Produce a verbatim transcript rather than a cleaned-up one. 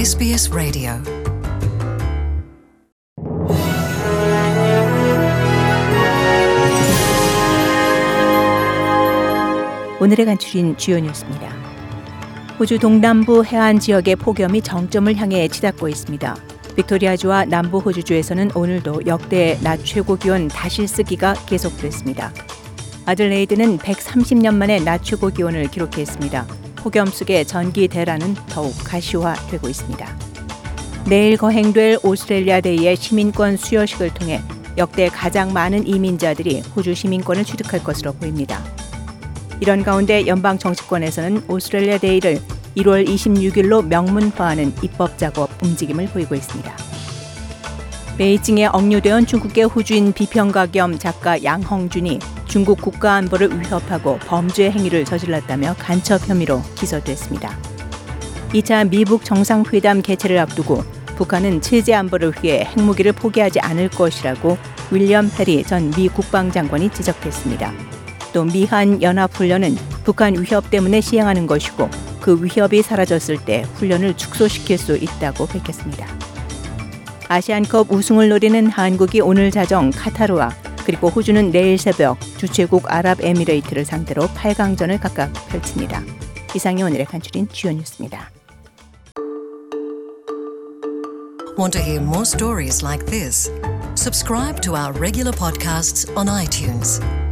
에스비에스 라디오. 오늘의 간추린 주요 뉴스입니다. 호주 동남부 해안 지역의 폭염이 정점을 향해 치닫고 있습니다. 빅토리아주와 남부 호주주에서는 오늘도 역대 낮 최고 기온 다실쓰기가 계속됐습니다. 아들레이드는 백삼십 년 만에 낮 최고 기온을 기록했습니다. 폭염 속의 전기 대란은 더욱 가시화되고 있습니다. 내일 거행될 오스트레일리아 데이의 시민권 수여식을 통해 역대 가장 많은 이민자들이 호주 시민권을 취득할 것으로 보입니다. 이런 가운데 연방 정치권에서는 오스트레일리아 데이를 일월 이십육일로 명문화하는 입법 작업 움직임을 보이고 있습니다. 베이징에 억류되어 온 중국계 호주인 비평가 겸 작가 양헝준이 중국 국가안보를 위협하고 범죄 행위를 저질렀다며 간첩 혐의로 기소됐습니다. 이 차 미북 정상회담 개최를 앞두고 북한은 체제 안보를 위해 핵무기를 포기하지 않을 것이라고 윌리엄 페리 전 미 국방장관이 지적했습니다. 또 미한 연합훈련은 북한 위협 때문에 시행하는 것이고 그 위협이 사라졌을 때 훈련을 축소시킬 수 있다고 밝혔습니다. 아시안컵 우승을 노리는 한국이 오늘 자정 카타르와 그리고 호주는 내일 새벽 주최국 아랍에미레이트를 상대로 팔 강전을 각각 펼칩니다. 이상이 오늘의 간추린 주요 뉴스입니다. Want to hear more stories like this? Subscribe to our regular podcasts on iTunes.